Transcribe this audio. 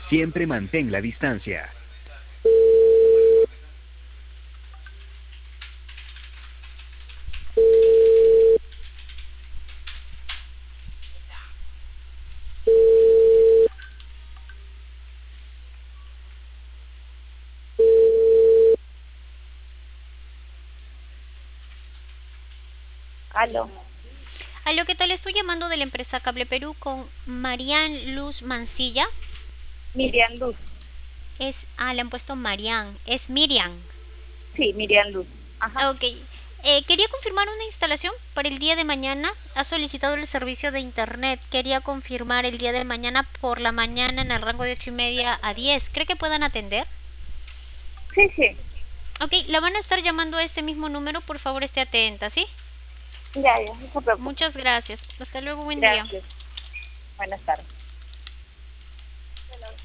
Siempre mantén la distancia. Aló, Aló, ¿qué tal? Estoy llamando de la empresa Cable Perú con Marian Luz Mancilla. Miriam Luz. Le han puesto Marian, es Miriam. Sí, Miriam Luz. Ajá. Ok, quería confirmar una instalación para el día de mañana. Ha solicitado el servicio de internet. Quería confirmar el día de mañana por la mañana en el rango de 8:30 a 10. ¿Cree que puedan atender? Sí, sí. Ok, la van a estar llamando a este mismo número. Por favor, esté atenta, ¿sí? Ya, no se preocupe. Muchas gracias. Hasta luego, buen día. Gracias. Buenas tardes.